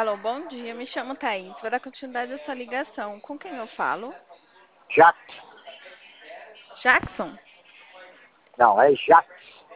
Alô, bom dia. Me chamo Thaís. Vou dar continuidade a essa ligação. Com quem eu falo? Jax. Jackson? Não, é Jax.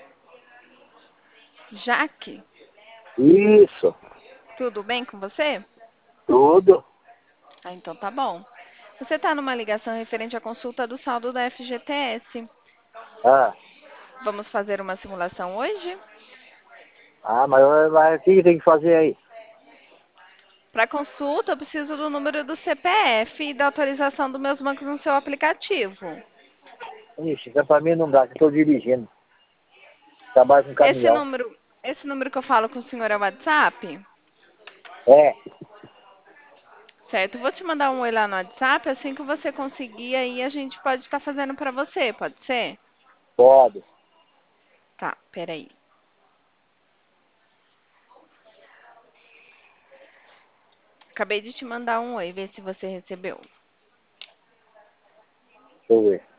Jaque? Isso. Tudo bem com você? Tudo. Ah, então tá bom. Você está numa ligação referente à consulta do saldo da FGTS. Ah, Vamos fazer uma simulação hoje? mas o que tem que fazer aí? Para consulta, eu preciso do número do CPF e da autorização dos meus bancos no seu aplicativo. Ixi, então pra mim não dá, que eu tô dirigindo. Trabalho com Esse caminhão. número, esse número que eu falo com o senhor é o WhatsApp? É, Certo, vou te mandar um oi lá no WhatsApp, assim que você conseguir, aí a gente pode estar fazendo para você, pode ser? pode. Tá, peraí. Acabei de te mandar um oi, vê se você recebeu. Deixa eu ver.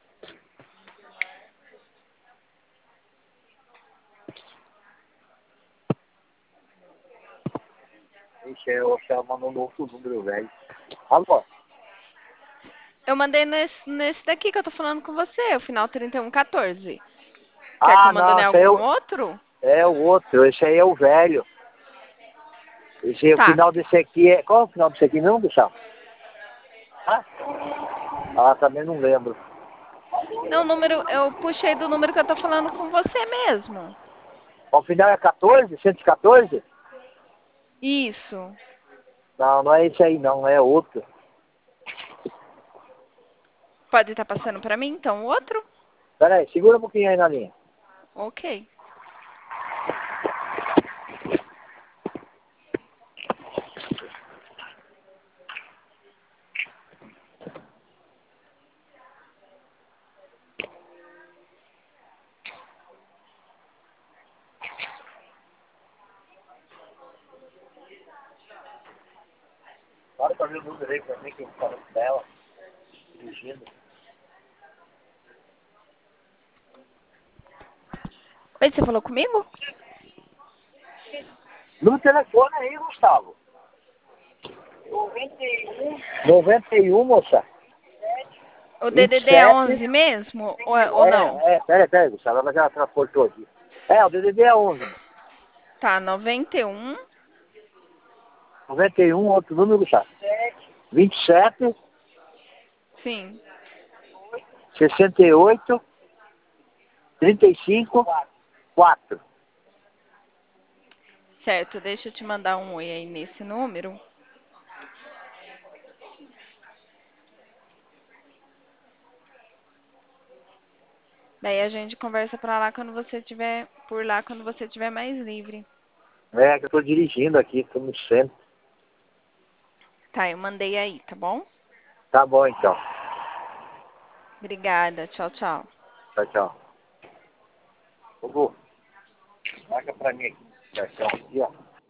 Ixi, eu acho que ela mandou um outro número, velho. Alô? Eu mandei nesse daqui que eu tô falando com você, o final 3114. Quer que eu Ah, mande em não, esse aí algum outro? é o outro. Esse aí é o velho. Esse, o Tá. final desse aqui é... Qual é o final desse aqui não, Gustavo? Ah, também não lembro. Não, o número, eu puxei do número que eu tô falando com você mesmo. O final é 14? 114? Isso. Não, não é esse aí não, é outro. Pode estar passando para mim, então, o outro? Pera aí, segura um pouquinho aí na linha. Ok. Bora pra ver o número aí pra mim que eu falo dela, dirigindo. Oi, você falou comigo? No telefone aí, Gustavo. 91, moça. O DDD é 27. 11 mesmo ou não? Pera aí, Gustavo, ela já transportou aqui. É, o DDD é 11. Tá, 91. 91, outro número, Gustavo. 27, Sim. 68, 35, 4. Certo, deixa eu te mandar um oi aí nesse número. Daí a gente conversa pra lá quando você tiver por lá quando você tiver mais livre. É, que eu tô dirigindo aqui, tô no centro. Tá, eu mandei aí, tá bom? Tá bom, então. Obrigada. Tchau, tchau. Tchau, tchau. Ô, Gu, marca pra mim aqui. Aqui, ó.